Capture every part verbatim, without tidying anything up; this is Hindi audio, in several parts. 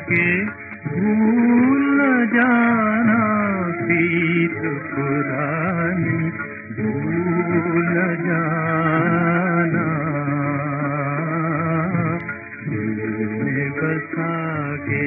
के भूल न जाना प्रीत पुरानी, भूल न जाना दिल में बसा के।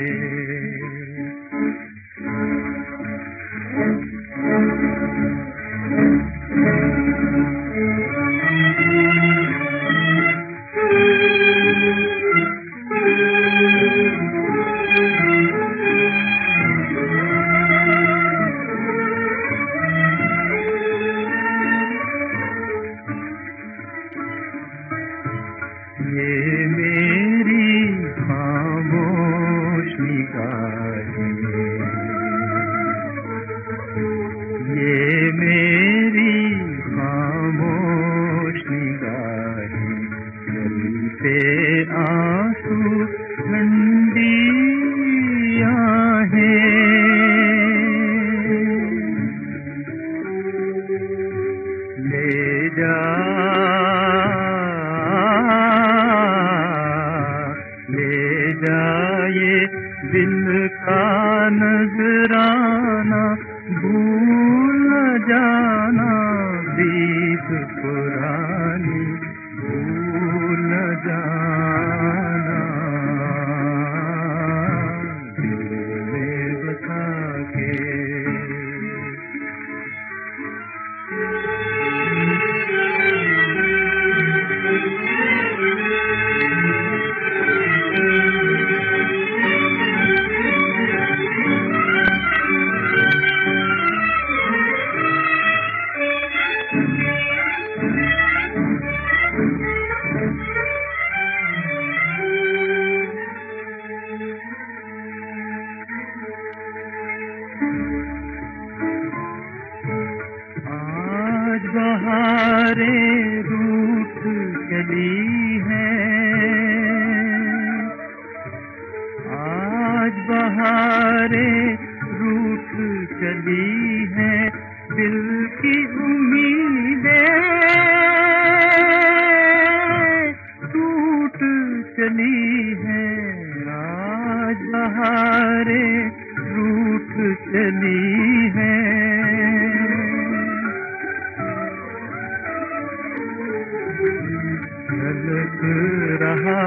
ये मेरी खामोश निगाहें, ये मेरी खामोश निगाहें, जलते आंसू ठंडी आहें, ले जा जाए दिल का नजराना, भूल न जाना प्रीत पुरानी, भूल न जाना दिल में बसा के। आज बहारें रूठ चली हैं, आज बहारें रूठ चली हैं, दिल की उम्मीदें टूट चली हैं, आज बहारें रूठ चली हैं, झलक रहा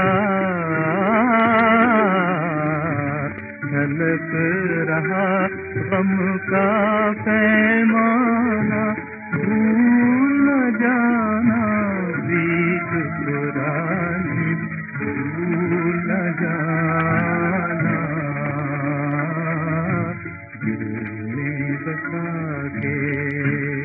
झलक रहा गम का पैमाना, भूल न जाना प्रीत पुरानी, भूल न जाना दिल में बसा के।